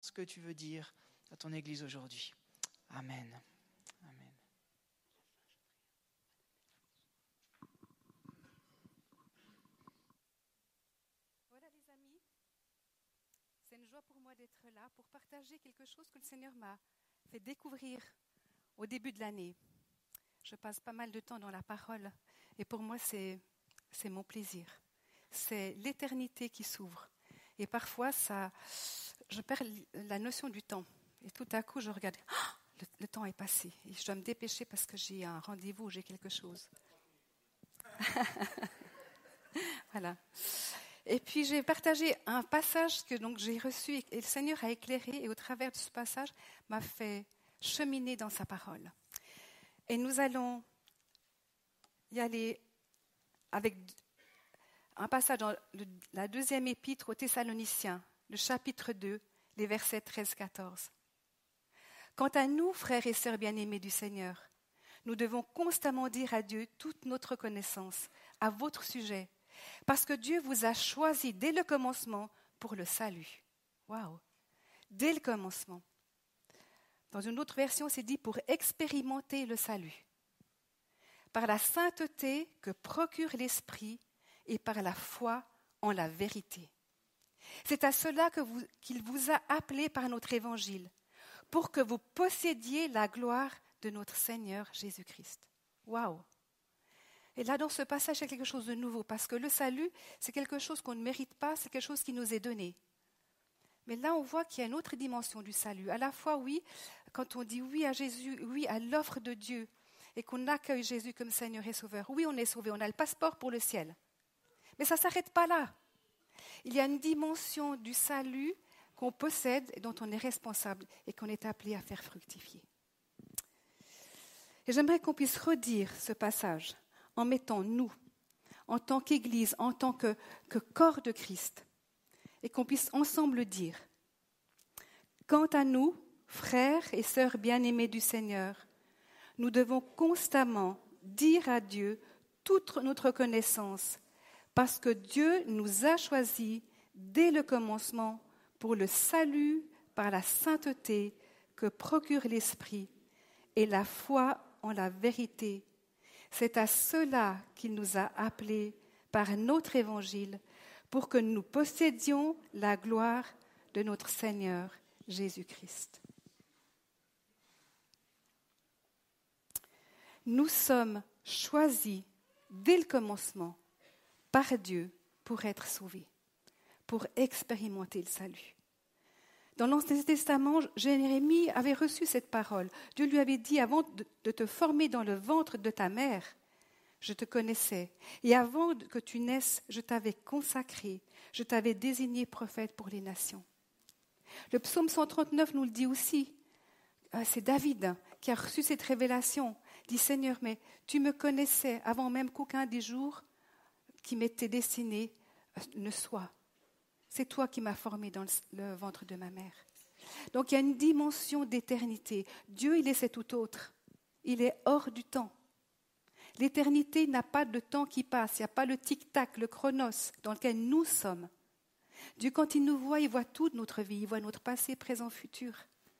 ce que tu veux dire à ton Église aujourd'hui. Amen. Amen. Voilà les amis, c'est une joie pour moi d'être là pour partager quelque chose que le Seigneur m'a fait découvrir au début de l'année. Je passe pas mal de temps dans la parole et pour moi c'est mon plaisir. C'est l'éternité qui s'ouvre. Et parfois, je perds la notion du temps. Et tout à coup, je regarde, le temps est passé. Et je dois me dépêcher parce que j'ai un rendez-vous, j'ai quelque chose. Voilà. Et puis, j'ai partagé un passage que donc, j'ai reçu et le Seigneur a éclairé. Et au travers de ce passage, m'a fait cheminer dans sa parole. Et nous allons y aller avec un passage dans la deuxième épître aux Thessaloniciens, le chapitre 2, les versets 13-14. Quant à nous, frères et sœurs bien-aimés du Seigneur, nous devons constamment dire à Dieu toute notre connaissance à votre sujet, parce que Dieu vous a choisi dès le commencement pour le salut. Waouh! Dès le commencement. Dans une autre version, c'est dit pour expérimenter le salut. Par la sainteté que procure l'Esprit, et par la foi en la vérité. C'est à cela qu'il vous a appelé par notre évangile, pour que vous possédiez la gloire de notre Seigneur Jésus-Christ. Waouh! Et là, dans ce passage, il y a quelque chose de nouveau, parce que le salut, c'est quelque chose qu'on ne mérite pas, c'est quelque chose qui nous est donné. Mais là, on voit qu'il y a une autre dimension du salut. À la fois, oui, quand on dit oui à Jésus, oui à l'offre de Dieu, et qu'on accueille Jésus comme Seigneur et Sauveur, oui, on est sauvé, on a le passeport pour le ciel. Mais ça ne s'arrête pas là. Il y a une dimension du salut qu'on possède et dont on est responsable et qu'on est appelé à faire fructifier. Et j'aimerais qu'on puisse redire ce passage en mettant nous, en tant qu'Église, en tant que corps de Christ, et qu'on puisse ensemble dire « Quant à nous, frères et sœurs bien-aimés du Seigneur, nous devons constamment dire à Dieu toute notre connaissance, parce que Dieu nous a choisis dès le commencement pour le salut par la sainteté que procure l'Esprit et la foi en la vérité. C'est à cela qu'il nous a appelés par notre évangile pour que nous possédions la gloire de notre Seigneur Jésus-Christ. Nous sommes choisis dès le commencement par Dieu pour être sauvés, pour expérimenter le salut. Dans l'Ancien Testament, Jérémie avait reçu cette parole. Dieu lui avait dit, avant de te former dans le ventre de ta mère, je te connaissais. Et avant que tu naisses, je t'avais consacré, je t'avais désigné prophète pour les nations. Le psaume 139 nous le dit aussi. C'est David qui a reçu cette révélation. Il dit, Seigneur, mais tu me connaissais avant même qu'aucun des jours qui m'était destiné ne soit. C'est toi qui m'as formé dans le ventre de ma mère. Donc il y a une dimension d'éternité. Dieu, il est c'est tout autre. Il est hors du temps. L'éternité n'a pas de temps qui passe. Il n'y a pas le tic-tac, le chronos dans lequel nous sommes. Dieu, quand il nous voit, il voit toute notre vie. Il voit notre passé, présent, futur.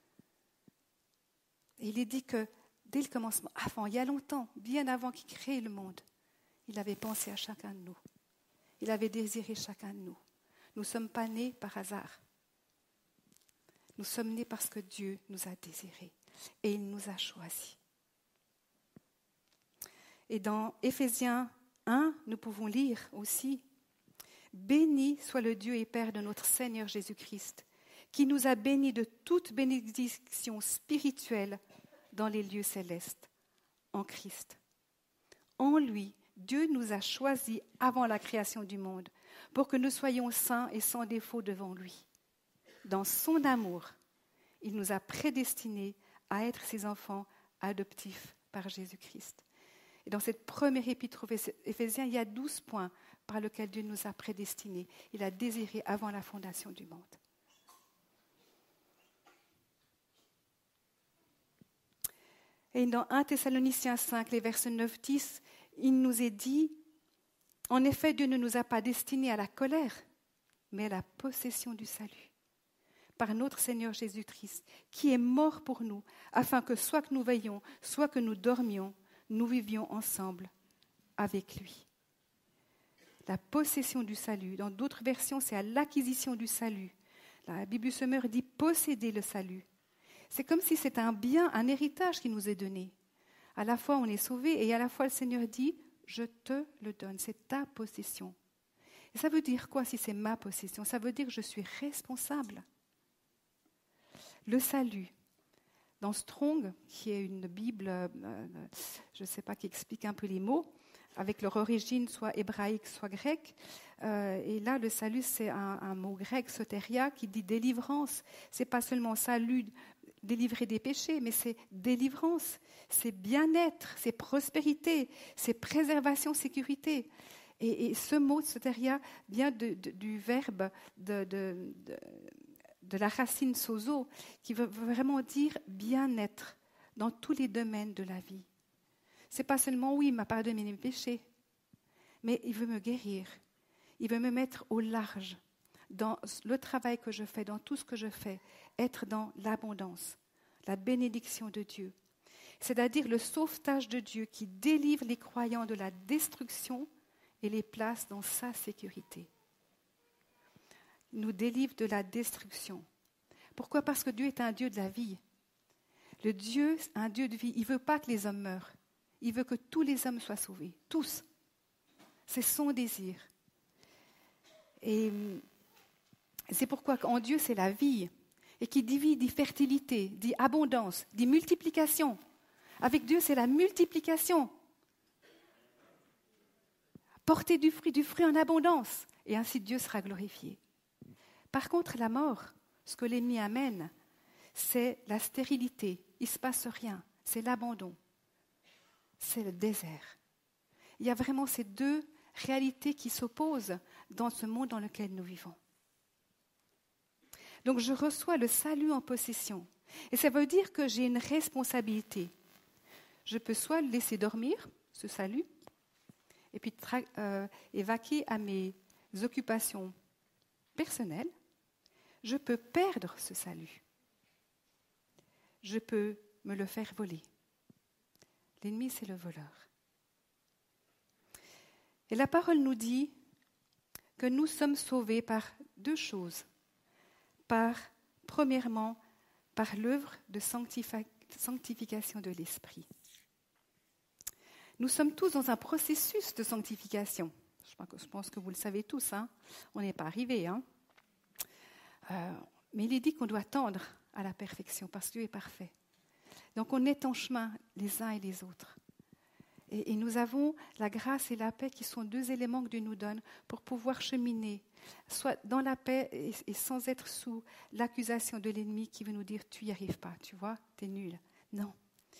Et il est dit que dès le commencement, avant, il y a longtemps, bien avant qu'il crée le monde, il avait pensé à chacun de nous. Il avait désiré chacun de nous. Nous ne sommes pas nés par hasard. Nous sommes nés parce que Dieu nous a désirés et il nous a choisis. Et dans Éphésiens 1, nous pouvons lire aussi « Béni soit le Dieu et Père de notre Seigneur Jésus-Christ, qui nous a bénis de toute bénédiction spirituelle dans les lieux célestes, en Christ. En lui, Dieu nous a choisis avant la création du monde pour que nous soyons saints et sans défaut devant lui. Dans son amour, il nous a prédestinés à être ses enfants adoptifs par Jésus-Christ. » Et dans cette première épître aux Éphésiens, il y a 12 points par lesquels Dieu nous a prédestinés. Il a désiré avant la fondation du monde. Et dans 1 Thessaloniciens 5, les versets 9-10, il nous est dit, en effet, Dieu ne nous a pas destinés à la colère, mais à la possession du salut. par notre Seigneur Jésus-Christ, qui est mort pour nous, afin que soit que nous veillions, soit que nous dormions, nous vivions ensemble avec lui. La possession du salut. Dans d'autres versions, c'est à l'acquisition du salut. La Bible Semeur dit posséder le salut. C'est comme si c'était un bien, un héritage qui nous est donné. À la fois, on est sauvé et à la fois, le Seigneur dit, je te le donne, c'est ta possession. Et ça veut dire quoi si c'est ma possession? Ça veut dire que je suis responsable. Le salut. Dans Strong, qui est une Bible, je ne sais pas, qui explique un peu les mots, avec leur origine soit hébraïque, soit grecque. Et là, le salut, c'est un mot grec, sotéria, qui dit délivrance. Ce n'est pas seulement salut, délivrer des péchés, mais c'est délivrance, c'est bien-être, c'est prospérité, c'est préservation, sécurité. Et ce mot, sotéria, vient du verbe de la racine sozo, qui veut vraiment dire bien-être dans tous les domaines de la vie. C'est pas seulement, oui, il m'a pardonné mes péchés, mais il veut me guérir. Il veut me mettre au large dans le travail que je fais, dans tout ce que je fais, être dans l'abondance, la bénédiction de Dieu. C'est-à-dire le sauvetage de Dieu qui délivre les croyants de la destruction et les place dans sa sécurité. Il nous délivre de la destruction. Pourquoi? Parce que Dieu est un Dieu de la vie. Le Dieu, un Dieu de vie, il ne veut pas que les hommes meurent. Il veut que tous les hommes soient sauvés, tous. C'est son désir. Et c'est pourquoi en Dieu, c'est la vie. Et qui dit vie, dit fertilité, dit abondance, dit multiplication. Avec Dieu, c'est la multiplication. Porter du fruit en abondance. Et ainsi Dieu sera glorifié. Par contre, la mort, ce que l'ennemi amène, c'est la stérilité. Il ne se passe rien. C'est l'abandon. C'est le désert. Il y a vraiment ces deux réalités qui s'opposent dans ce monde dans lequel nous vivons. Donc je reçois le salut en possession. Et ça veut dire que j'ai une responsabilité. Je peux soit le laisser dormir, ce salut, et puis évacuer à mes occupations personnelles. Je peux perdre ce salut. Je peux me le faire voler. L'ennemi, c'est le voleur. Et la parole nous dit que nous sommes sauvés par deux choses. Premièrement, par l'œuvre de sanctification de l'Esprit. Nous sommes tous dans un processus de sanctification. Je pense que vous le savez tous, hein. On n'est pas arrivés. Hein. Mais il est dit qu'on doit tendre à la perfection parce que Dieu est parfait. Donc on est en chemin les uns et les autres. Et nous avons la grâce et la paix qui sont deux éléments que Dieu nous donne pour pouvoir cheminer, soit dans la paix et sans être sous l'accusation de l'ennemi qui veut nous dire « tu n'y arrives pas, tu vois, tu es nul ». Non.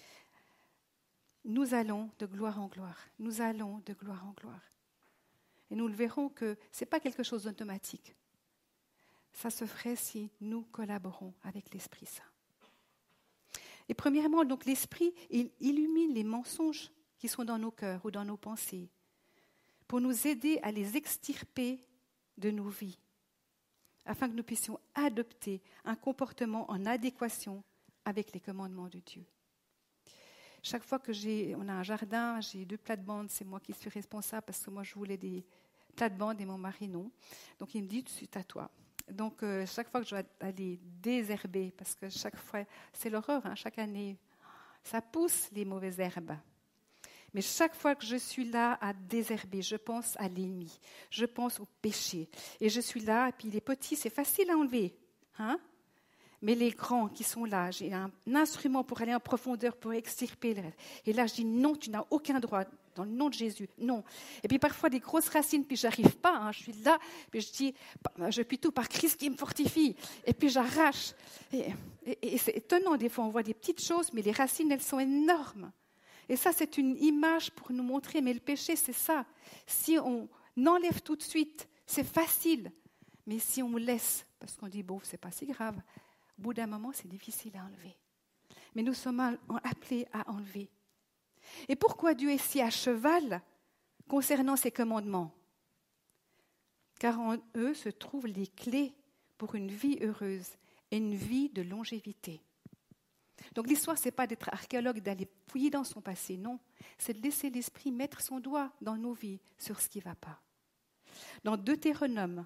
Nous allons de gloire en gloire. Nous allons de gloire en gloire. Et nous le verrons que ce n'est pas quelque chose d'automatique. Ça se ferait si nous collaborons avec l'Esprit Saint. Et premièrement, donc l'Esprit, il illumine les mensonges qui sont dans nos cœurs ou dans nos pensées pour nous aider à les extirper de nos vies, afin que nous puissions adopter un comportement en adéquation avec les commandements de Dieu. Chaque fois on a un jardin, j'ai 2 plates-bandes, c'est moi qui suis responsable parce que moi je voulais des plates-bandes et mon mari non. Donc il me dit, c'est à toi. Donc chaque fois que je dois aller désherber, parce que chaque fois, c'est l'horreur, hein, chaque année, ça pousse les mauvaises herbes. Mais chaque fois que je suis là à désherber, je pense à l'ennemi, je pense au péché. Et je suis là, et puis les petits, c'est facile à enlever. Hein? Mais les grands qui sont là, j'ai un instrument pour aller en profondeur, pour extirper le reste. Et là, je dis non, tu n'as aucun droit, dans le nom de Jésus, non. Et puis parfois des grosses racines, puis je n'arrive pas, hein, je suis là, puis je dis, je prie tout par Christ qui me fortifie. Et puis j'arrache. Et c'est étonnant, des fois on voit des petites choses, mais les racines, elles sont énormes. Et ça, c'est une image pour nous montrer, mais le péché, c'est ça. Si on enlève tout de suite, c'est facile. Mais si on laisse, parce qu'on dit, bon, c'est pas si grave, au bout d'un moment, c'est difficile à enlever. Mais nous sommes appelés à enlever. Et pourquoi Dieu est si à cheval concernant ses commandements? Car en eux se trouvent les clés pour une vie heureuse et une vie de longévité. Donc l'histoire, ce n'est pas d'être archéologue, d'aller fouiller dans son passé, non. C'est de laisser l'Esprit mettre son doigt dans nos vies sur ce qui ne va pas. Dans Deutéronome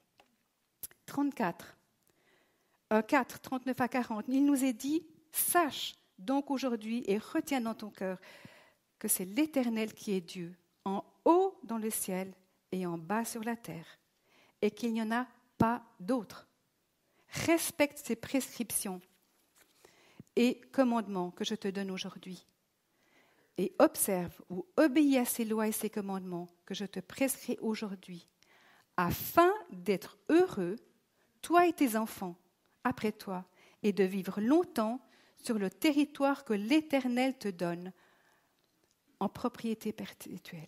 34, 4, 39 à 40, il nous est dit « Sache donc aujourd'hui et retiens dans ton cœur que c'est l'Éternel qui est Dieu, en haut dans le ciel et en bas sur la terre, et qu'il n'y en a pas d'autre. Respecte ses prescriptions et commandements que je te donne aujourd'hui, et observe ou obéis à ses lois et ses commandements que je te prescris aujourd'hui, afin d'être heureux, toi et tes enfants, après toi, et de vivre longtemps sur le territoire que l'Éternel te donne en propriété perpétuelle.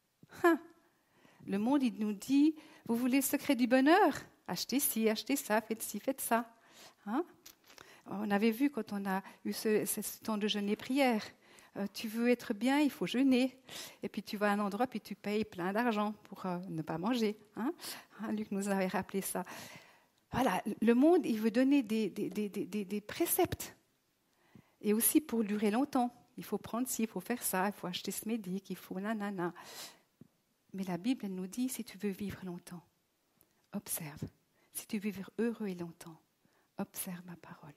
Le monde, il nous dit, vous voulez le secret du bonheur? Achetez ci, achetez ça, faites ci, faites ça. On avait vu quand on a eu ce temps de jeûne et prière. Tu veux être bien, il faut jeûner. Et puis tu vas à un endroit, puis tu payes plein d'argent pour ne pas manger. Luc nous avait rappelé ça. Voilà, le monde, il veut donner des préceptes. Et aussi pour durer longtemps. Il faut prendre ci, il faut faire ça, il faut acheter ce médic, il faut nanana. Mais la Bible, elle nous dit, si tu veux vivre longtemps, observe. Si tu veux vivre heureux et longtemps, observe ma parole.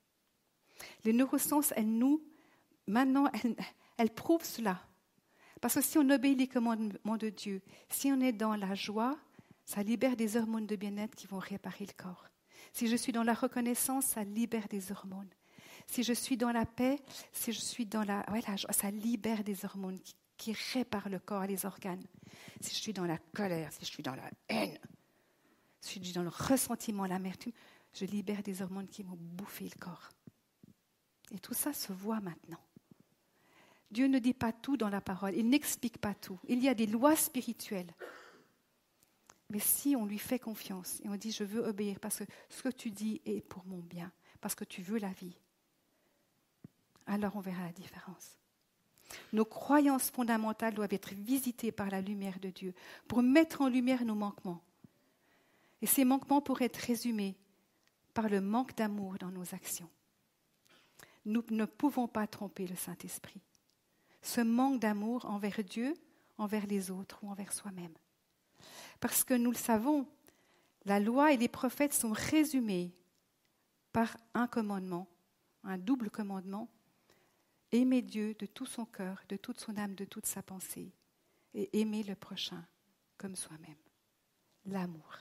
Les neurosciences, maintenant, elles prouvent cela. Parce que si on obéit les commandements de Dieu, si on est dans la joie, ça libère des hormones de bien-être qui vont réparer le corps. Si je suis dans la reconnaissance, ça libère des hormones. Si je suis dans la paix, si je suis dans la joie, ça libère des hormones qui réparent le corps et les organes. Si je suis dans la colère, si je suis dans la haine, si je suis dans le ressentiment, l'amertume, je libère des hormones qui vont bouffer le corps. Et tout ça se voit maintenant. Dieu ne dit pas tout dans la parole, il n'explique pas tout. Il y a des lois spirituelles. Mais si on lui fait confiance et on dit « je veux obéir parce que ce que tu dis est pour mon bien, parce que tu veux la vie », alors on verra la différence. Nos croyances fondamentales doivent être visitées par la lumière de Dieu pour mettre en lumière nos manquements. Et ces manquements pourraient être résumés par le manque d'amour dans nos actions. Nous ne pouvons pas tromper le Saint-Esprit. Ce manque d'amour envers Dieu, envers les autres ou envers soi-même. Parce que nous le savons, la loi et les prophètes sont résumés par un commandement, un double commandement. Aimer Dieu de tout son cœur, de toute son âme, de toute sa pensée, et aimer le prochain comme soi-même. L'amour.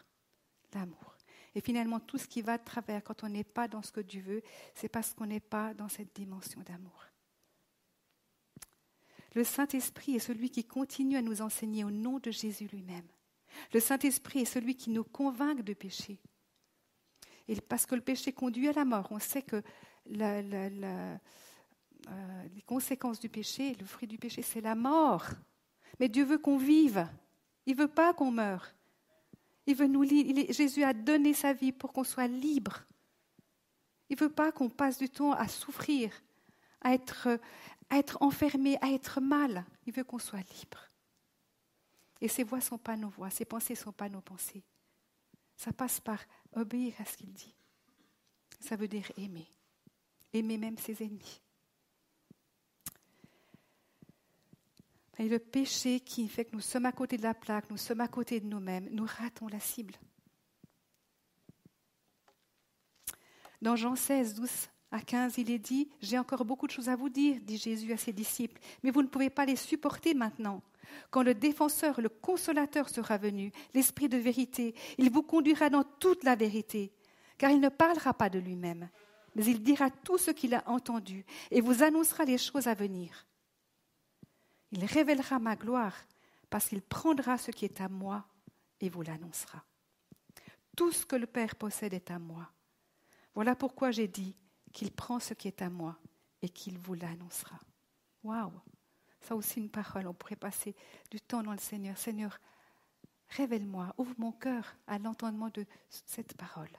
Et finalement, tout ce qui va de travers quand on n'est pas dans ce que Dieu veut, c'est parce qu'on n'est pas dans cette dimension d'amour. Le Saint-Esprit est celui qui continue à nous enseigner au nom de Jésus lui-même. Le Saint-Esprit est celui qui nous convainc de péché. Et parce que le péché conduit à la mort, on sait que les conséquences du péché, le fruit du péché, c'est la mort. Mais Dieu veut qu'on vive. Il ne veut pas qu'on meure. Jésus a donné sa vie pour qu'on soit libre. Il ne veut pas qu'on passe du temps à souffrir, à être enfermé, à être mal. Il veut qu'on soit libre. Et ses voies ne sont pas nos voies, ses pensées ne sont pas nos pensées. Ça passe par obéir à ce qu'il dit. Ça veut dire aimer. Aimer même ses ennemis. Et le péché qui fait que nous sommes à côté de la plaque, nous sommes à côté de nous-mêmes, nous ratons la cible. Dans Jean 16, 12 à 15, il est dit « J'ai encore beaucoup de choses à vous dire, dit Jésus à ses disciples, mais vous ne pouvez pas les supporter maintenant. Quand le défenseur, le consolateur sera venu, l'Esprit de vérité, il vous conduira dans toute la vérité, car il ne parlera pas de lui-même, mais il dira tout ce qu'il a entendu et vous annoncera les choses à venir. Il révélera ma gloire parce qu'il prendra ce qui est à moi et vous l'annoncera. Tout ce que le Père possède est à moi. Voilà pourquoi j'ai dit qu'il prend ce qui est à moi et qu'il vous l'annoncera. Waouh! Ça aussi une parole, on pourrait passer du temps dans le Seigneur. Seigneur, révèle-moi, ouvre mon cœur à l'entendement de cette parole.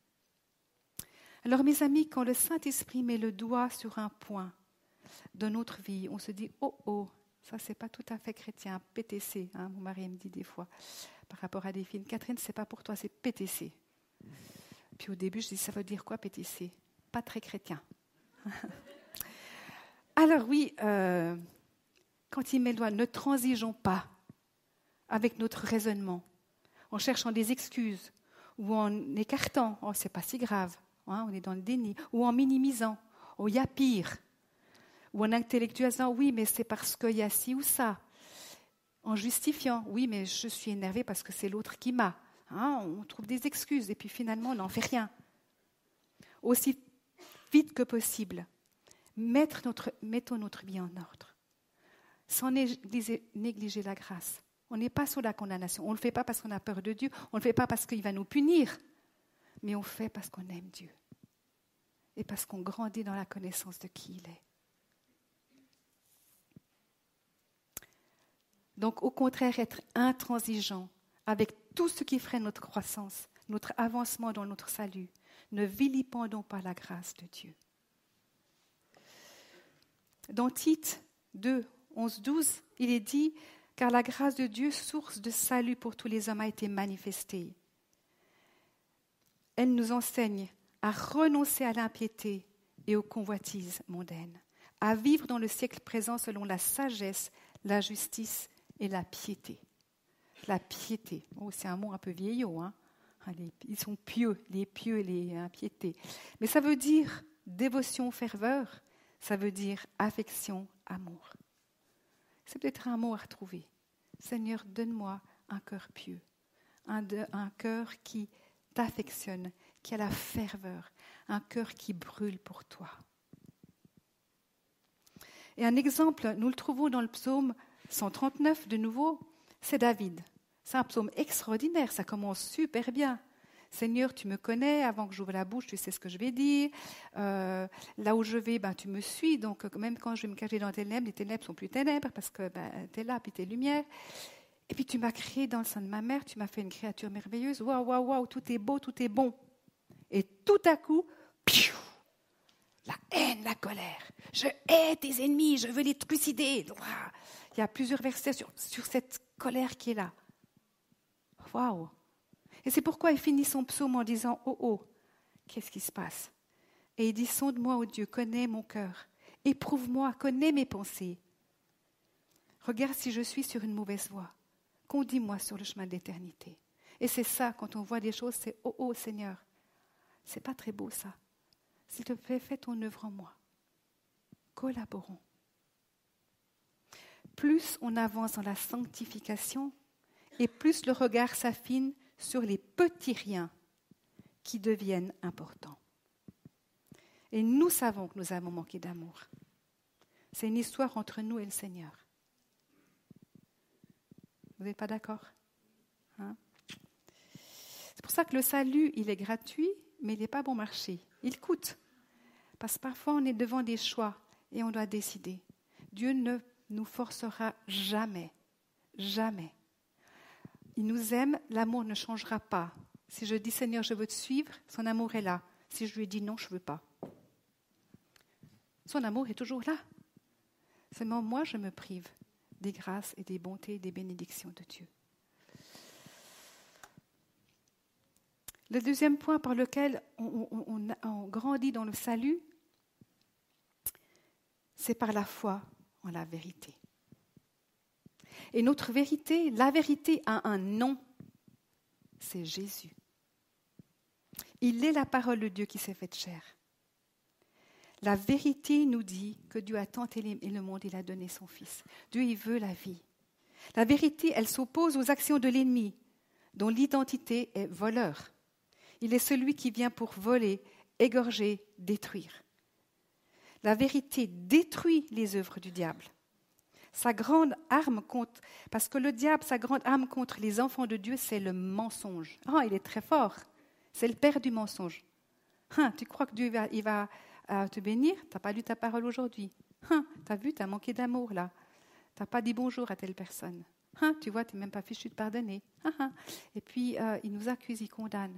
Alors mes amis, quand le Saint-Esprit met le doigt sur un point de notre vie, on se dit « Oh, ça c'est pas tout à fait chrétien, PTC », mon mari me dit des fois par rapport à des films. « Catherine, c'est pas pour toi, c'est PTC ». Puis au début, je dis, ça veut dire quoi, pétisser? Pas très chrétien. Alors oui, quand il met le doigt, ne transigeons pas avec notre raisonnement, en cherchant des excuses, ou en écartant, oh, c'est pas si grave, hein, on est dans le déni, ou en minimisant, oh, il y a pire, ou en intellectualisant, oui, mais c'est parce qu'il y a ci ou ça, en justifiant, oui, mais je suis énervé parce que c'est l'autre qui m'a. Hein, on trouve des excuses, et puis finalement, on n'en fait rien. Aussi vite que possible, mettons notre vie en ordre, sans négliger la grâce. On n'est pas sous la condamnation. On ne le fait pas parce qu'on a peur de Dieu. On ne le fait pas parce qu'il va nous punir. Mais on le fait parce qu'on aime Dieu. Et parce qu'on grandit dans la connaissance de qui il est. Donc, au contraire, être intransigeant avec tout ce qui ferait notre croissance, notre avancement dans notre salut. Ne vilipendons pas la grâce de Dieu. Dans Tite 2, 11, 12, il est dit « Car la grâce de Dieu, source de salut pour tous les hommes, a été manifestée. Elle nous enseigne à renoncer à l'impiété et aux convoitises mondaines, à vivre dans le siècle présent selon la sagesse, la justice et la piété. » La piété, oh, c'est un mot un peu vieillot, hein. Ils sont pieux, les impiétés. Mais ça veut dire dévotion, ferveur, ça veut dire affection, amour. C'est peut-être un mot à retrouver. Seigneur, donne-moi un cœur pieux, un cœur qui t'affectionne, qui a la ferveur, un cœur qui brûle pour toi. Et un exemple, nous le trouvons dans le psaume 139, de nouveau, c'est David. C'est un psaume extraordinaire, ça commence super bien. Seigneur, tu me connais, avant que j'ouvre la bouche, tu sais ce que je vais dire. Là où je vais, tu me suis. Donc, même quand je vais me cacher dans les ténèbres sont plus ténèbres parce que tu es là, puis tu es lumière. Et puis, tu m'as créé dans le sein de ma mère, tu m'as fait une créature merveilleuse. Waouh, waouh, waouh, tout est beau, tout est bon. Et tout à coup, piou, la haine, la colère. Je hais tes ennemis, je veux les trucider. Il y a plusieurs versets sur cette colère qui est là. Waouh! Et c'est pourquoi il finit son psaume en disant « Oh, oh, qu'est-ce qui se passe ?» Et il dit « Sonde-moi, ô Dieu, connais mon cœur. Éprouve-moi, connais mes pensées. Regarde si je suis sur une mauvaise voie. Conduis-moi sur le chemin de l'éternité. » Et c'est ça, quand on voit des choses, c'est « Oh, oh, Seigneur, c'est pas très beau ça. S'il te plaît, fais ton œuvre en moi. Collaborons. » Plus on avance dans la sanctification, et plus le regard s'affine sur les petits riens qui deviennent importants. Et nous savons que nous avons manqué d'amour. C'est une histoire entre nous et le Seigneur. Vous n'êtes pas d'accord? Hein? C'est pour ça que le salut, il est gratuit, mais il n'est pas bon marché. Il coûte. Parce que parfois, on est devant des choix et on doit décider. Dieu ne nous forcera jamais. Jamais. Il nous aime, l'amour ne changera pas. Si je dis « Seigneur, je veux te suivre », son amour est là. Si je lui dis « non, je ne veux pas », son amour est toujours là. Seulement moi, je me prive des grâces et des bontés et des bénédictions de Dieu. Le deuxième point par lequel on grandit dans le salut, c'est par la foi en la vérité. Et notre vérité, la vérité a un nom, c'est Jésus. Il est la parole de Dieu qui s'est faite chair. La vérité nous dit que Dieu a tant aimé le monde, il a donné son Fils. Dieu, il veut la vie. La vérité, elle s'oppose aux actions de l'ennemi, dont l'identité est voleur. Il est celui qui vient pour voler, égorger, détruire. La vérité détruit les œuvres du diable. Sa grande arme contre, parce que le diable, sa grande arme contre les enfants de Dieu, c'est le mensonge. Ah, il est très fort. C'est le père du mensonge. Tu crois que Dieu il va te bénir? Tu n'as pas lu ta parole aujourd'hui. Tu as vu, tu as manqué d'amour là. Tu n'as pas dit bonjour à telle personne. Tu vois, tu n'es même pas fichu de pardonner. Et puis, il nous accuse, il condamne.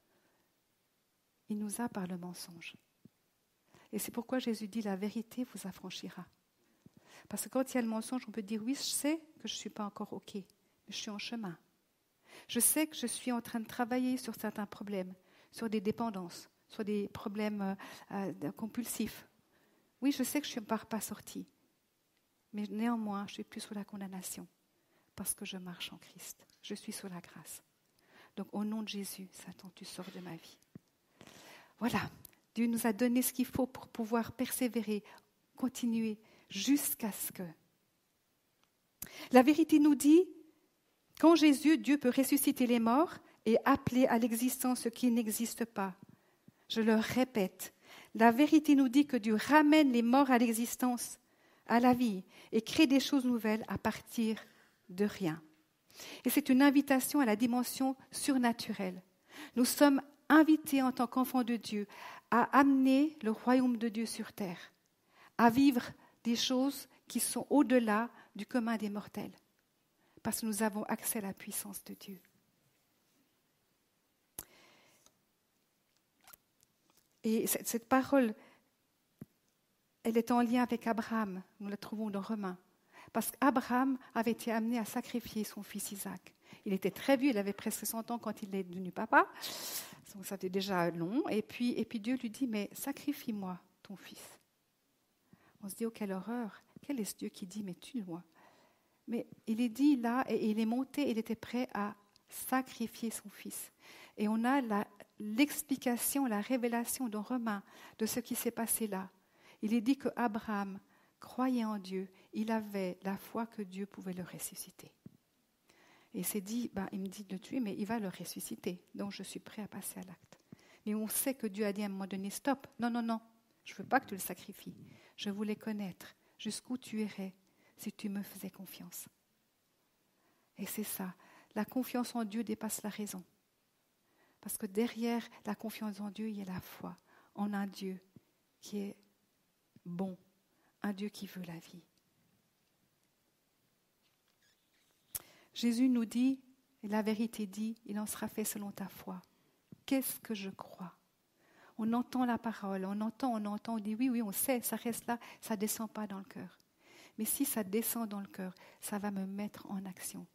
Il nous a par le mensonge. Et c'est pourquoi Jésus dit, la vérité vous affranchira. Parce que quand il y a le mensonge, on peut dire, oui, je sais que je ne suis pas encore OK, mais je suis en chemin. Je sais que je suis en train de travailler sur certains problèmes. sur des dépendances, sur des problèmes compulsifs. Oui, je sais que je ne suis pas sortie, mais néanmoins, je ne suis plus sous la condamnation parce que je marche en Christ. Je suis sous la grâce. Donc, au nom de Jésus, Satan, tu sors de ma vie. Voilà, Dieu nous a donné ce qu'il faut pour pouvoir persévérer, continuer jusqu'à ce que... La vérité nous dit qu'en Jésus, Dieu peut ressusciter les morts et appeler à l'existence ce qui n'existe pas. Je le répète, la vérité nous dit que Dieu ramène les morts à l'existence, à la vie, et crée des choses nouvelles à partir de rien. Et c'est une invitation à la dimension surnaturelle. Nous sommes invités en tant qu'enfants de Dieu à amener le royaume de Dieu sur terre, à vivre des choses qui sont au-delà du commun des mortels, parce que nous avons accès à la puissance de Dieu. Et cette parole, elle est en lien avec Abraham. Nous la trouvons dans Romains. Parce qu'Abraham avait été amené à sacrifier son fils Isaac. Il était très vieux, il avait presque 100 ans quand il est devenu papa. Donc ça était déjà long. Et puis Dieu lui dit, mais sacrifie-moi ton fils. On se dit, oh quelle horreur. Quel est ce Dieu qui dit, mais tue-moi. Mais il est dit là, et il est monté, il était prêt à sacrifier son fils. Et on a l'explication, la révélation dans Romains de ce qui s'est passé là. Il est dit qu'Abraham croyait en Dieu, il avait la foi que Dieu pouvait le ressusciter. Et il s'est dit, il me dit de le tuer, mais il va le ressusciter. Donc je suis prêt à passer à l'acte. Mais on sait que Dieu a dit à un moment donné, stop, non, je ne veux pas que tu le sacrifies. Je voulais connaître jusqu'où tu irais si tu me faisais confiance. Et c'est ça, la confiance en Dieu dépasse la raison. Parce que derrière la confiance en Dieu, il y a la foi en un Dieu qui est bon, un Dieu qui veut la vie. Jésus nous dit, et la vérité dit, il en sera fait selon ta foi. Qu'est-ce que je crois ? On entend la parole, on entend, on dit oui, on sait, ça reste là, ça ne descend pas dans le cœur. Mais si ça descend dans le cœur, ça va me mettre en action.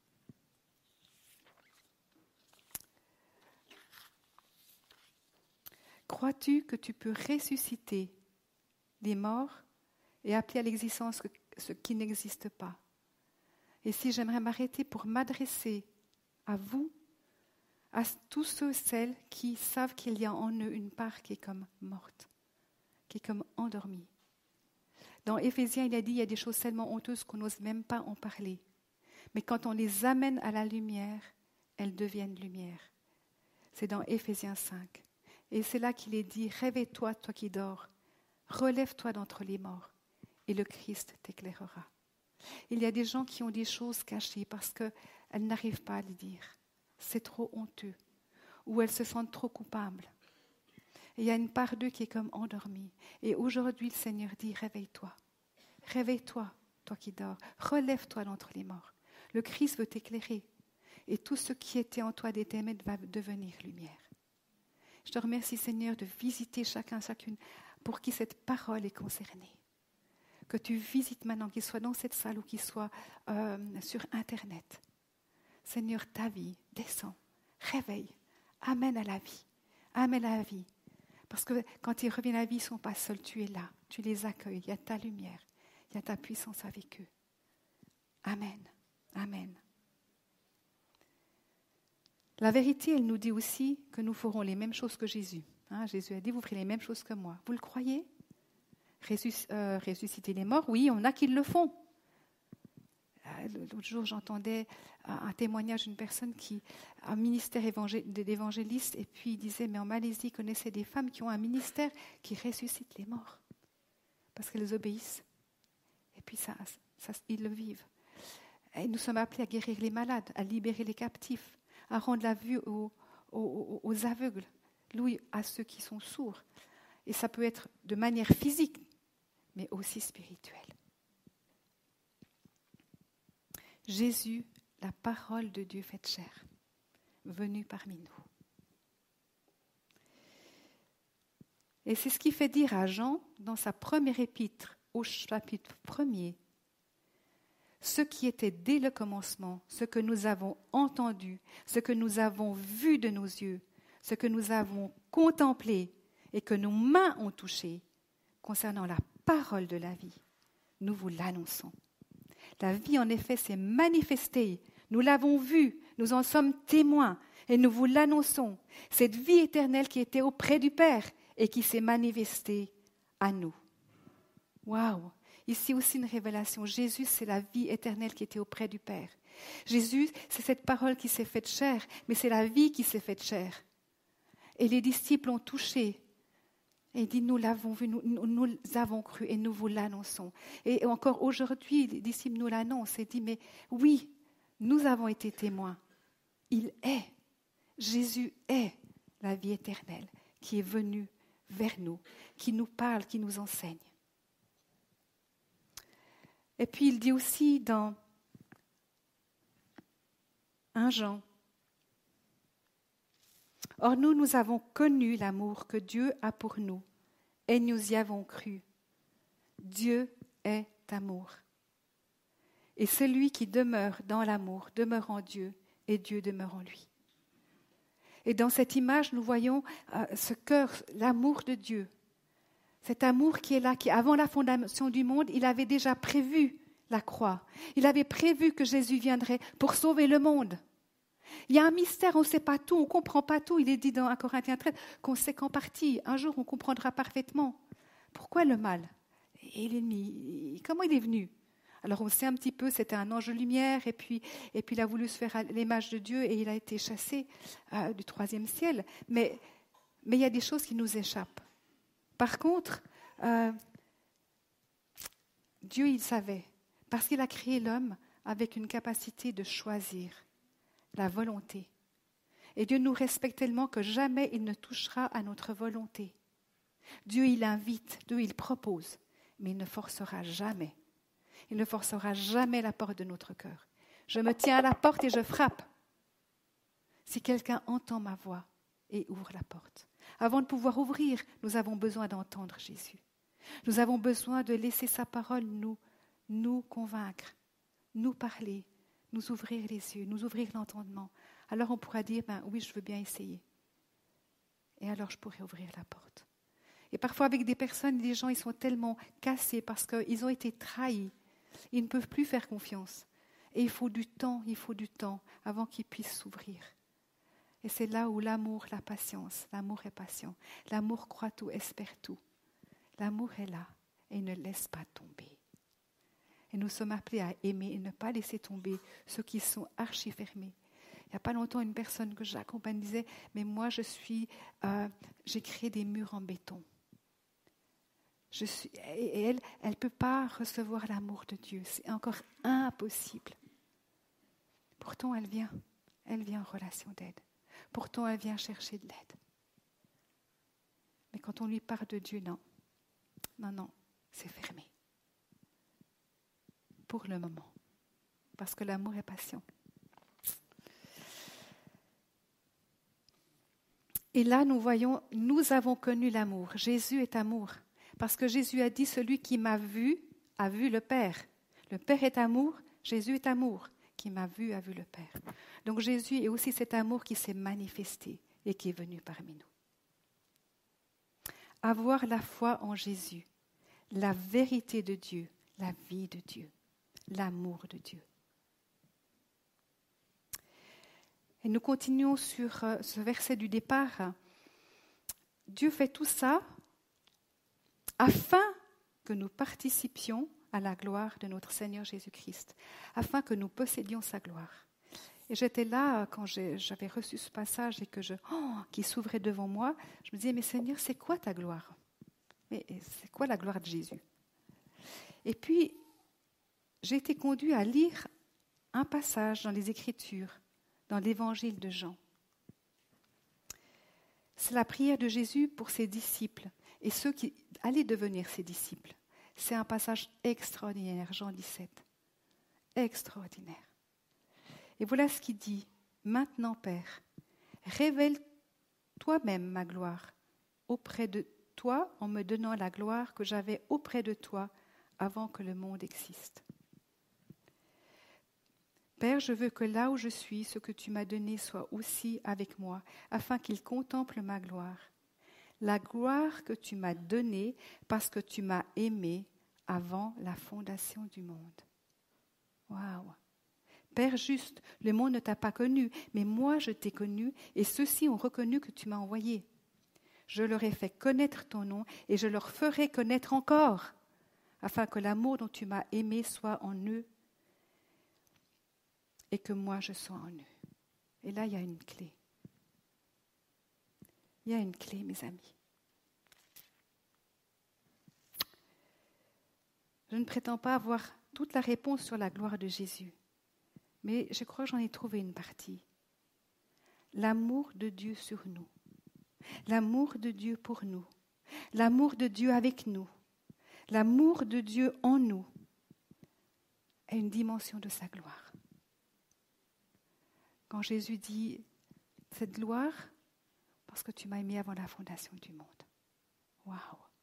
Crois-tu que tu peux ressusciter les morts et appeler à l'existence ce qui n'existe pas ? Et si j'aimerais m'arrêter pour m'adresser à vous, à tous ceux, celles qui savent qu'il y a en eux une part qui est comme morte, qui est comme endormie. Dans Éphésiens, il a dit, il y a des choses tellement honteuses qu'on n'ose même pas en parler. Mais quand on les amène à la lumière, elles deviennent lumière. C'est dans Éphésiens 5. Et c'est là qu'il est dit, réveille-toi, toi qui dors, relève-toi d'entre les morts, et le Christ t'éclairera. Il y a des gens qui ont des choses cachées parce qu'elles n'arrivent pas à les dire. C'est trop honteux, ou elles se sentent trop coupables. Et il y a une part d'eux qui est comme endormie. Et aujourd'hui, le Seigneur dit, réveille-toi. Réveille-toi, toi qui dors. Relève-toi d'entre les morts. Le Christ veut t'éclairer. Et tout ce qui était en toi des ténèbres va devenir lumière. Je te remercie, Seigneur, de visiter chacune pour qui cette parole est concernée. Que tu visites maintenant, qu'il soit dans cette salle ou qu'il soit sur Internet. Seigneur, ta vie, descends, réveille, amène à la vie. Amène à la vie. Parce que quand ils reviennent à la vie, ils ne sont pas seuls, tu es là, tu les accueilles, il y a ta lumière, il y a ta puissance avec eux. Amen, amen. La vérité, elle nous dit aussi que nous ferons les mêmes choses que Jésus. Jésus a dit, vous ferez les mêmes choses que moi. Vous le croyez ? Ressusciter les morts, oui, on a qui le font. L'autre jour, j'entendais un témoignage d'une personne qui a un ministère d'évangéliste, et puis il disait, mais en Malaisie, il connaissait des femmes qui ont un ministère qui ressuscite les morts, parce qu'elles obéissent. Et puis ils le vivent. Et nous sommes appelés à guérir les malades, à libérer les captifs, à rendre la vue aux aveugles, l'ouïe à ceux qui sont sourds. Et ça peut être de manière physique, mais aussi spirituelle. Jésus, la parole de Dieu faite chair, venu parmi nous. Et c'est ce qui fait dire à Jean, dans sa première épître, au chapitre 1er, ce qui était dès le commencement, ce que nous avons entendu, ce que nous avons vu de nos yeux, ce que nous avons contemplé et que nos mains ont touché concernant la parole de la vie, nous vous l'annonçons. La vie, en effet, s'est manifestée. Nous l'avons vue, nous en sommes témoins et nous vous l'annonçons. Cette vie éternelle qui était auprès du Père et qui s'est manifestée à nous. Waouh! Ici aussi une révélation. Jésus, c'est la vie éternelle qui était auprès du Père. Jésus, c'est cette parole qui s'est faite chair, mais c'est la vie qui s'est faite chair. Et les disciples ont touché. Et il dit, nous l'avons vu, nous avons cru et nous vous l'annonçons. Et encore aujourd'hui, les disciples nous l'annoncent et disent, mais oui, nous avons été témoins. Il est, Jésus est la vie éternelle qui est venue vers nous, qui nous parle, qui nous enseigne. Et puis il dit aussi dans 1 Jean, « Or nous avons connu l'amour que Dieu a pour nous, et nous y avons cru. Dieu est amour. Et celui qui demeure dans l'amour demeure en Dieu, et Dieu demeure en lui. » Et dans cette image, nous voyons ce cœur, l'amour de Dieu. Cet amour qui est là, qui avant la fondation du monde, il avait déjà prévu la croix. Il avait prévu que Jésus viendrait pour sauver le monde. Il y a un mystère, on ne sait pas tout, on ne comprend pas tout. Il est dit dans 1 Corinthiens 13 qu'on sait qu'en partie. Un jour, on comprendra parfaitement. Pourquoi le mal et l'ennemi? Comment il est venu? Alors on sait un petit peu, c'était un ange de lumière, et puis il a voulu se faire à l'image de Dieu et il a été chassé du 3e ciel. Mais il y a des choses qui nous échappent. Par contre, Dieu, il savait, parce qu'il a créé l'homme avec une capacité de choisir, la volonté. Et Dieu nous respecte tellement que jamais il ne touchera à notre volonté. Dieu, il invite, Dieu, il propose, mais il ne forcera jamais. Il ne forcera jamais la porte de notre cœur. Je me tiens à la porte et je frappe. Si quelqu'un entend ma voix et ouvre la porte. Avant de pouvoir ouvrir, nous avons besoin d'entendre Jésus. Nous avons besoin de laisser sa parole nous convaincre, nous parler, nous ouvrir les yeux, nous ouvrir l'entendement. Alors on pourra dire, oui, je veux bien essayer. Et alors je pourrai ouvrir la porte. Et parfois avec des personnes, des gens, ils sont tellement cassés parce qu'ils ont été trahis. Ils ne peuvent plus faire confiance. Et il faut du temps avant qu'ils puissent s'ouvrir. Et c'est là où l'amour, la patience, l'amour est patient. L'amour croit tout, espère tout. L'amour est là et ne laisse pas tomber. Et nous sommes appelés à aimer et ne pas laisser tomber ceux qui sont archi fermés. Il n'y a pas longtemps, une personne que j'accompagne disait, mais moi j'ai créé des murs en béton. Et elle ne peut pas recevoir l'amour de Dieu. C'est encore impossible. Pourtant, elle vient en relation d'aide. Pourtant, elle vient chercher de l'aide. Mais quand on lui parle de Dieu, non, c'est fermé. Pour le moment. Parce que l'amour est patient. Et là, nous voyons, nous avons connu l'amour. Jésus est amour. Parce que Jésus a dit, celui qui m'a vu, a vu le Père. Le Père est amour, Jésus est amour. Qui m'a vu, a vu le Père. Donc Jésus est aussi cet amour qui s'est manifesté et qui est venu parmi nous. Avoir la foi en Jésus, la vérité de Dieu, la vie de Dieu, l'amour de Dieu. Et nous continuons sur ce verset du départ. Dieu fait tout ça afin que nous participions à la gloire de notre Seigneur Jésus-Christ, afin que nous possédions sa gloire. Et j'étais là quand j'avais reçu ce passage et qui s'ouvrait devant moi. Je me disais, mais Seigneur, c'est quoi ta gloire? Mais c'est quoi la gloire de Jésus? Et puis, j'ai été conduit à lire un passage dans les Écritures, dans l'Évangile de Jean. C'est la prière de Jésus pour ses disciples et ceux qui allaient devenir ses disciples. C'est un passage extraordinaire, Jean 17. Extraordinaire. Et voilà ce qu'il dit. Maintenant, Père, révèle toi-même ma gloire auprès de toi en me donnant la gloire que j'avais auprès de toi avant que le monde existe. Père, je veux que là où je suis, ce que tu m'as donné soit aussi avec moi, afin qu'ils contemplent ma gloire. La gloire que tu m'as donnée parce que tu m'as aimé avant la fondation du monde. Waouh! Père juste, le monde ne t'a pas connu, mais moi je t'ai connu, et ceux-ci ont reconnu que tu m'as envoyé. Je leur ai fait connaître ton nom, et je leur ferai connaître encore, afin que l'amour dont tu m'as aimé soit en eux, et que moi je sois en eux. Et là, il y a une clé. Il y a une clé, mes amis. Je ne prétends pas avoir toute la réponse sur la gloire de Jésus, mais je crois que j'en ai trouvé une partie. L'amour de Dieu sur nous, l'amour de Dieu pour nous, l'amour de Dieu avec nous, l'amour de Dieu en nous est une dimension de sa gloire. Quand Jésus dit « cette gloire, parce que tu m'as aimé avant la fondation du monde ». Waouh!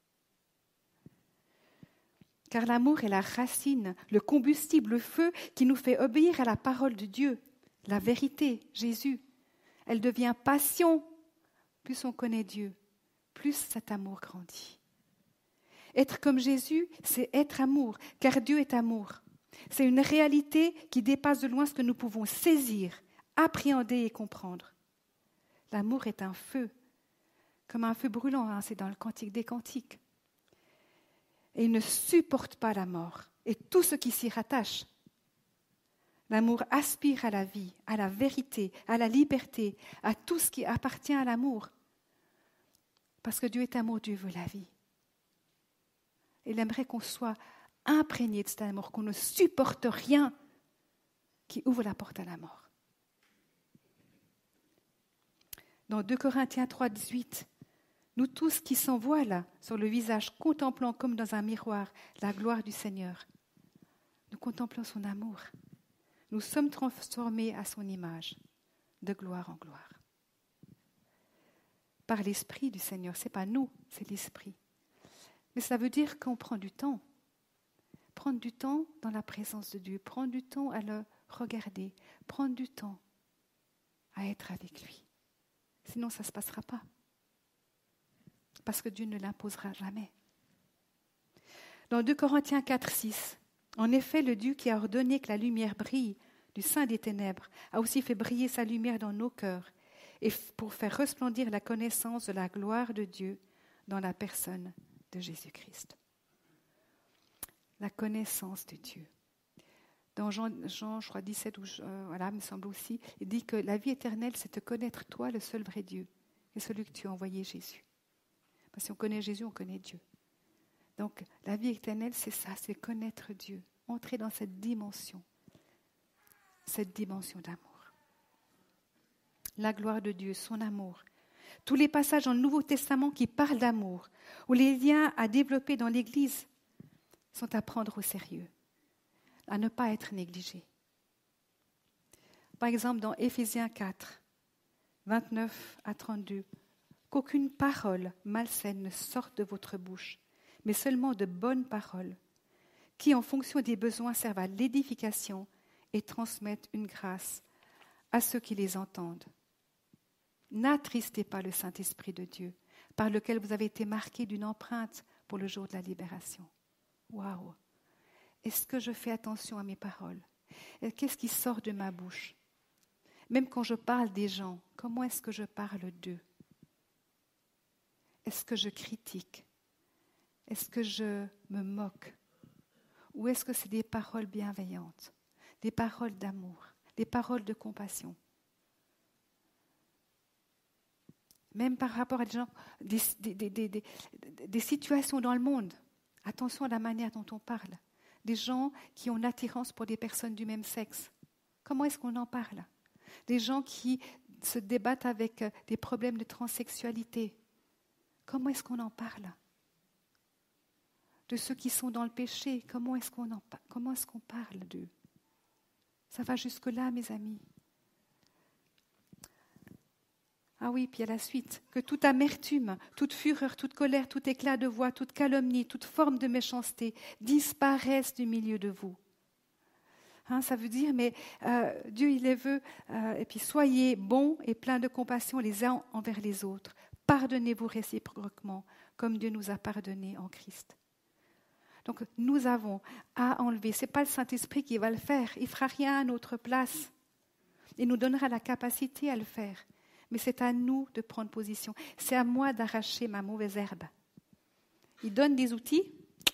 Car l'amour est la racine, le combustible, le feu qui nous fait obéir à la parole de Dieu, la vérité, Jésus. Elle devient passion. Plus on connaît Dieu, plus cet amour grandit. Être comme Jésus, c'est être amour, car Dieu est amour. C'est une réalité qui dépasse de loin ce que nous pouvons saisir, appréhender et comprendre. L'amour est un feu, comme un feu brûlant, c'est dans le Cantique des Cantiques. Et il ne supporte pas la mort et tout ce qui s'y rattache. L'amour aspire à la vie, à la vérité, à la liberté, à tout ce qui appartient à l'amour. Parce que Dieu est amour, Dieu veut la vie. Il aimerait qu'on soit imprégné de cet amour, qu'on ne supporte rien qui ouvre la porte à la mort. Dans 2 Corinthiens 3, 18, nous tous qui s'envoilent sur le visage, contemplant comme dans un miroir la gloire du Seigneur, nous contemplons son amour. Nous sommes transformés à son image, de gloire en gloire. Par l'Esprit du Seigneur, ce n'est pas nous, c'est l'Esprit. Mais ça veut dire qu'on prend du temps. Prendre du temps dans la présence de Dieu, prendre du temps à le regarder, prendre du temps à être avec lui. Sinon, ça ne se passera pas. Parce que Dieu ne l'imposera jamais. Dans 2 Corinthiens 4, 6, en effet, le Dieu qui a ordonné que la lumière brille du sein des ténèbres a aussi fait briller sa lumière dans nos cœurs et pour faire resplendir la connaissance de la gloire de Dieu dans la personne de Jésus-Christ. La connaissance de Dieu. Dans Jean je crois 17, voilà, me semble aussi, il dit que la vie éternelle, c'est de connaître toi, le seul vrai Dieu, et celui que tu as envoyé, Jésus. Parce que si on connaît Jésus, on connaît Dieu. Donc, la vie éternelle, c'est ça, c'est connaître Dieu, entrer dans cette dimension d'amour. La gloire de Dieu, son amour. Tous les passages dans le Nouveau Testament qui parlent d'amour, où les liens à développer dans l'Église sont à prendre au sérieux, à ne pas être négligés. Par exemple, dans Éphésiens 4, 29 à 32, qu'aucune parole malsaine ne sorte de votre bouche, mais seulement de bonnes paroles, qui, en fonction des besoins, servent à l'édification et transmettent une grâce à ceux qui les entendent. N'attristez pas le Saint-Esprit de Dieu, par lequel vous avez été marqués d'une empreinte pour le jour de la libération. Waouh! Est-ce que je fais attention à mes paroles? Qu'est-ce qui sort de ma bouche? Même quand je parle des gens, comment est-ce que je parle d'eux? Est-ce que je critique? Est-ce que je me moque? Ou est-ce que c'est des paroles bienveillantes, des paroles d'amour, des paroles de compassion? Même par rapport à des gens, des situations dans le monde. Attention à la manière dont on parle. Des gens qui ont une attirance pour des personnes du même sexe. Comment est-ce qu'on en parle? Des gens qui se débattent avec des problèmes de transsexualité. Comment est-ce qu'on en parle? De ceux qui sont dans le péché, comment est-ce qu'on parle d'eux? Ça va jusque-là, mes amis. Ah oui, puis à la suite, que toute amertume, toute fureur, toute colère, tout éclat de voix, toute calomnie, toute forme de méchanceté disparaissent du milieu de vous. Ça veut dire, mais Dieu, il les veut, et puis soyez bons et pleins de compassion les uns envers les autres. Pardonnez-vous réciproquement, comme Dieu nous a pardonné en Christ. Donc, nous avons à enlever. Ce n'est pas le Saint-Esprit qui va le faire. Il ne fera rien à notre place. Il nous donnera la capacité à le faire. Mais c'est à nous de prendre position. C'est à moi d'arracher ma mauvaise herbe. Il donne des outils.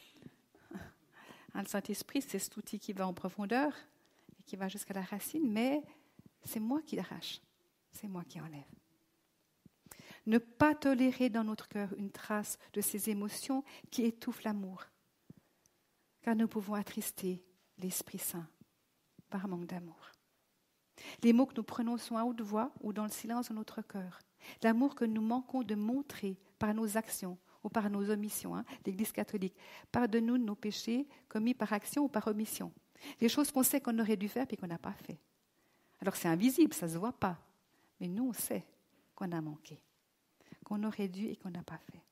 Le Saint-Esprit, c'est cet outil qui va en profondeur et qui va jusqu'à la racine, mais c'est moi qui l'arrache. C'est moi qui enlève. Ne pas tolérer dans notre cœur une trace de ces émotions qui étouffent l'amour. Car nous pouvons attrister l'Esprit Saint par manque d'amour. Les mots que nous prononçons à haute voix ou dans le silence de notre cœur, l'amour que nous manquons de montrer par nos actions ou par nos omissions, l'Église catholique, pardonne-nous de nos péchés commis par action ou par omission. Les choses qu'on sait qu'on aurait dû faire et qu'on n'a pas fait. Alors c'est invisible, ça ne se voit pas. Mais nous, on sait qu'on a manqué, qu'on aurait dû et qu'on n'a pas fait.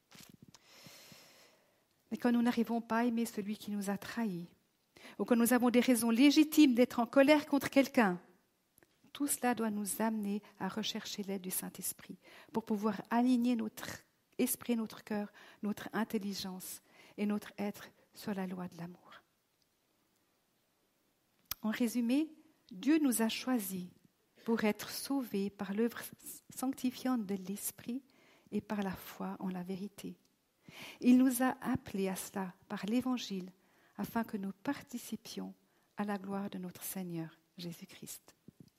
Mais quand nous n'arrivons pas à aimer celui qui nous a trahis, ou quand nous avons des raisons légitimes d'être en colère contre quelqu'un, tout cela doit nous amener à rechercher l'aide du Saint-Esprit pour pouvoir aligner notre esprit, notre cœur, notre intelligence et notre être sur la loi de l'amour. En résumé, Dieu nous a choisis pour être sauvés par l'œuvre sanctifiante de l'Esprit et par la foi en la vérité. Il nous a appelés à cela par l'Évangile afin que nous participions à la gloire de notre Seigneur Jésus-Christ.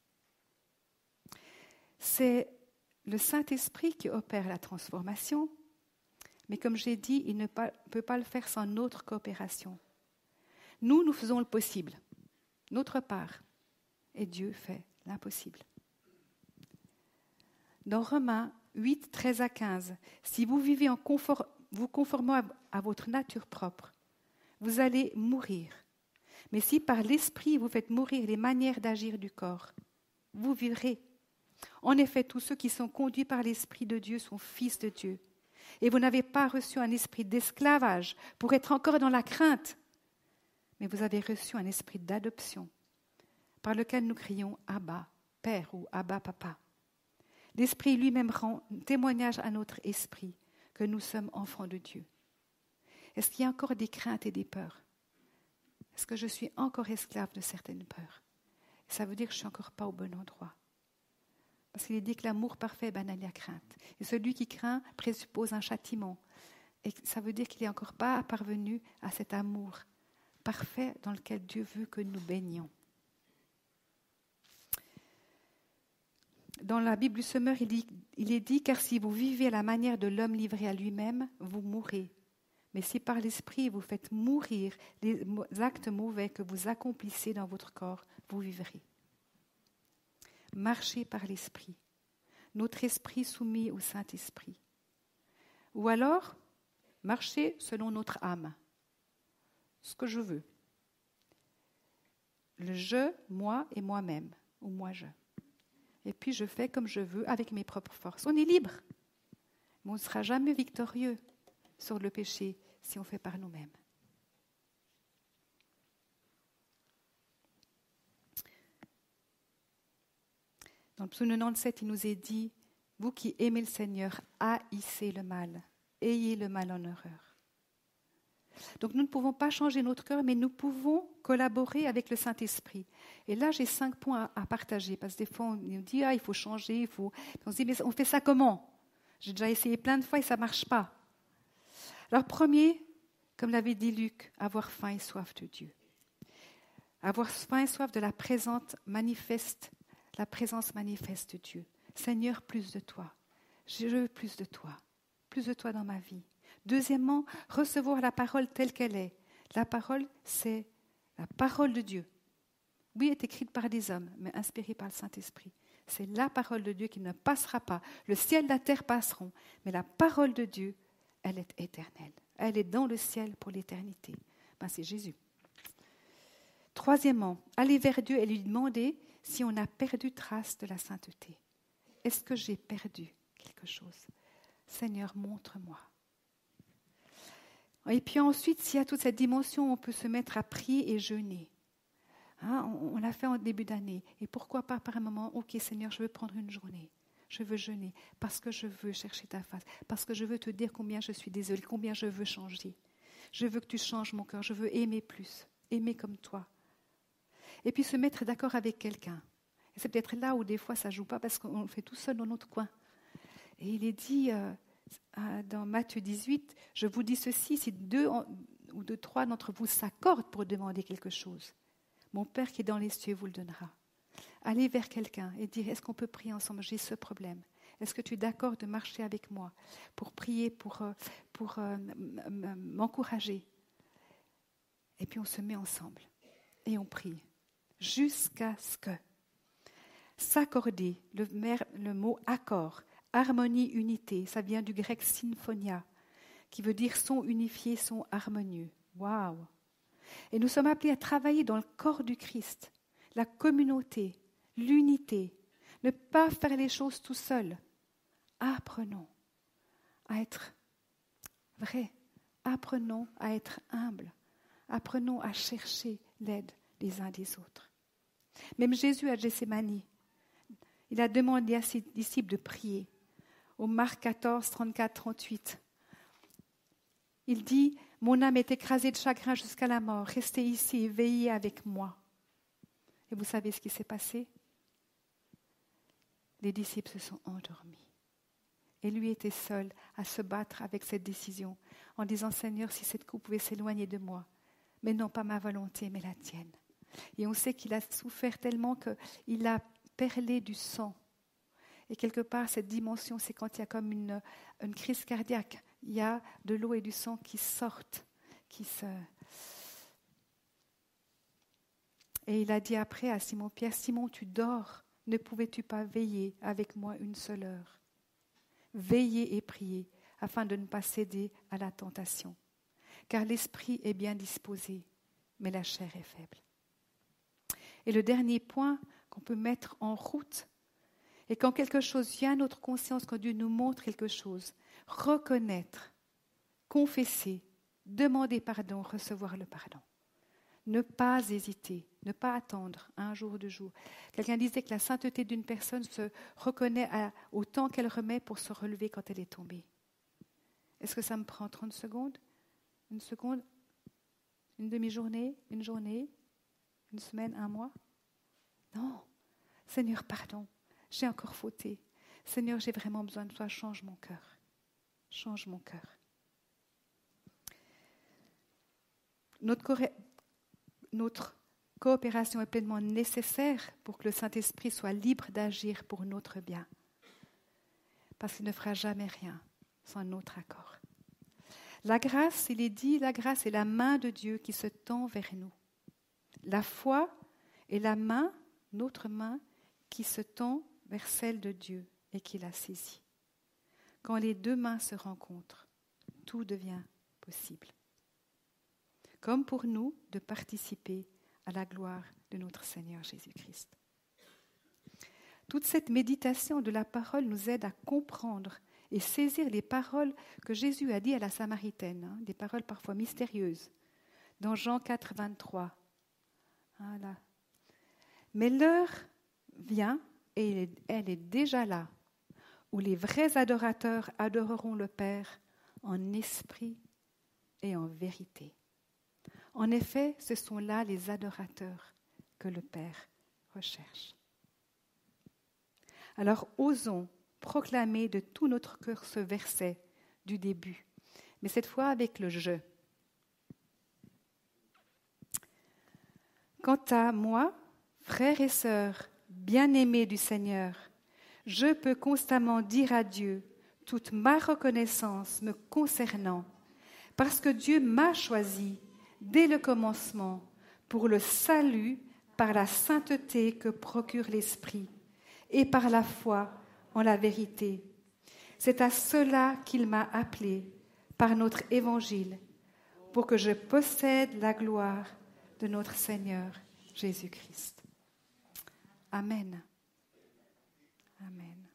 C'est le Saint-Esprit qui opère la transformation, mais comme j'ai dit, il ne peut pas le faire sans notre coopération. Nous faisons le possible, notre part, et Dieu fait l'impossible. Dans Romains 8, 13 à 15, si vous vivez vous conformant à votre nature propre, vous allez mourir. Mais si par l'Esprit vous faites mourir les manières d'agir du corps, vous vivrez. En effet, tous ceux qui sont conduits par l'Esprit de Dieu sont fils de Dieu. Et vous n'avez pas reçu un esprit d'esclavage pour être encore dans la crainte, mais vous avez reçu un esprit d'adoption, par lequel nous crions « Abba, Père » ou « Abba, Papa ». L'Esprit lui-même rend témoignage à notre esprit que nous sommes enfants de Dieu. Est-ce qu'il y a encore des craintes et des peurs? Est-ce que je suis encore esclave de certaines peurs? Ça veut dire que je ne suis encore pas au bon endroit. Parce qu'il est dit que l'amour parfait banit la crainte. Et celui qui craint présuppose un châtiment. Et ça veut dire qu'il n'est encore pas parvenu à cet amour parfait dans lequel Dieu veut que nous baignions. Dans la Bible du Semeur, il est dit « Car si vous vivez à la manière de l'homme livré à lui-même, vous mourrez. Mais si par l'Esprit vous faites mourir les actes mauvais que vous accomplissez dans votre corps, vous vivrez. » Marcher par l'Esprit, notre esprit soumis au Saint-Esprit. Ou alors, marcher selon notre âme, ce que je veux. Le je, moi et moi-même, ou moi-je. Et puis je fais comme je veux avec mes propres forces. On est libre, mais on ne sera jamais victorieux sur le péché si on fait par nous-mêmes. Dans le psaume 97, il nous est dit « Vous qui aimez le Seigneur, haïssez le mal, ayez le mal en horreur. » Donc nous ne pouvons pas changer notre cœur, mais nous pouvons collaborer avec le Saint-Esprit. Et là, j'ai 5 points à partager, parce que des fois, on nous dit « il faut changer, il faut... » On se dit « mais on fait ça comment ?» J'ai déjà essayé plein de fois et ça ne marche pas. Alors premier, comme l'avait dit Luc, avoir faim et soif de Dieu. Avoir faim et soif de la présence manifeste de Dieu. Seigneur, plus de toi. Je veux plus de toi dans ma vie. Deuxièmement, recevoir la parole telle qu'elle est. La parole, c'est la parole de Dieu. Oui, elle est écrite par des hommes, mais inspirée par le Saint-Esprit. C'est la parole de Dieu qui ne passera pas. Le ciel et la terre passeront, mais la parole de Dieu, elle est éternelle. Elle est dans le ciel pour l'éternité. C'est Jésus. Troisièmement, aller vers Dieu et lui demander si on a perdu trace de la sainteté. Est-ce que j'ai perdu quelque chose? Seigneur, montre-moi. Et puis ensuite, s'il y a toute cette dimension, on peut se mettre à prier et jeûner. Hein, on l'a fait en début d'année. Et pourquoi pas par un moment, ok Seigneur, je veux prendre une journée. Je veux jeûner parce que je veux chercher ta face. Parce que je veux te dire combien je suis désolée, combien je veux changer. Je veux que tu changes mon cœur. Je veux aimer plus. Aimer comme toi. Et puis se mettre d'accord avec quelqu'un. Et c'est peut-être là où des fois ça ne joue pas parce qu'on le fait tout seul dans notre coin. Et il est dit dans Matthieu 18, je vous dis ceci, si 2 ou 3 d'entre vous s'accordent pour demander quelque chose, mon Père qui est dans les cieux vous le donnera. Allez vers quelqu'un et dire, est-ce qu'on peut prier ensemble? J'ai ce problème. Est-ce que tu es d'accord de marcher avec moi pour prier, pour m'encourager? Et puis on se met ensemble et on prie jusqu'à ce que s'accorder, le mot accord, harmonie, unité, ça vient du grec symphonia, qui veut dire son unifié, son harmonieux. Waouh! Et nous sommes appelés à travailler dans le corps du Christ, la communauté, l'unité, ne pas faire les choses tout seul. Apprenons à être vrais, apprenons à être humbles, apprenons à chercher l'aide les uns des autres. Même Jésus à Gethsémani, il a demandé à ses disciples de prier. Au Marc 14, 34, 38, il dit « Mon âme est écrasée de chagrin jusqu'à la mort. Restez ici et veillez avec moi. » Et vous savez ce qui s'est passé? Les disciples se sont endormis. Et lui était seul à se battre avec cette décision en disant « Seigneur, si cette coupe pouvait s'éloigner de moi, mais non pas ma volonté, mais la tienne. » Et on sait qu'il a souffert tellement qu'il a perlé du sang. Et quelque part, cette dimension, c'est quand il y a comme une crise cardiaque. Il y a de l'eau et du sang qui sortent. Et il a dit après à Simon-Pierre, « Simon, tu dors. Ne pouvais-tu pas veiller avec moi une seule heure? Veillez et priez, afin de ne pas céder à la tentation. Car l'esprit est bien disposé, mais la chair est faible. » Et le dernier point qu'on peut mettre en route, et quand quelque chose vient à notre conscience, quand Dieu nous montre quelque chose, reconnaître, confesser, demander pardon, recevoir le pardon. Ne pas hésiter, ne pas attendre un jour, 2 jours. Quelqu'un disait que la sainteté d'une personne se reconnaît au temps qu'elle remet pour se relever quand elle est tombée. Est-ce que ça me prend 30 secondes? Une seconde? Une demi-journée? Une journée? Une semaine? 1 mois? Non. Seigneur, pardon. J'ai encore fauté. Seigneur, j'ai vraiment besoin de toi. Change mon cœur. Change mon cœur. Notre coopération est pleinement nécessaire pour que le Saint-Esprit soit libre d'agir pour notre bien. Parce qu'il ne fera jamais rien sans notre accord. La grâce, il est dit, la grâce est la main de Dieu qui se tend vers nous. La foi est la main, notre main, qui se tend vers celle de Dieu et qui la saisit. Quand les 2 mains se rencontrent, tout devient possible. Comme pour nous de participer à la gloire de notre Seigneur Jésus-Christ. Toute cette méditation de la parole nous aide à comprendre et saisir les paroles que Jésus a dit à la Samaritaine, des paroles parfois mystérieuses, dans Jean 4, 23. Voilà. Mais l'heure vient, et elle est déjà là, où les vrais adorateurs adoreront le Père en esprit et en vérité. En effet, ce sont là les adorateurs que le Père recherche. Alors, osons proclamer de tout notre cœur ce verset du début, mais cette fois avec le « je ». Quant à moi, frères et sœurs, bien-aimés du Seigneur, je peux constamment dire à Dieu toute ma reconnaissance me concernant, parce que Dieu m'a choisi dès le commencement pour le salut par la sainteté que procure l'Esprit et par la foi en la vérité. C'est à cela qu'il m'a appelé par notre évangile, pour que je possède la gloire de notre Seigneur Jésus-Christ. Amen. Amen.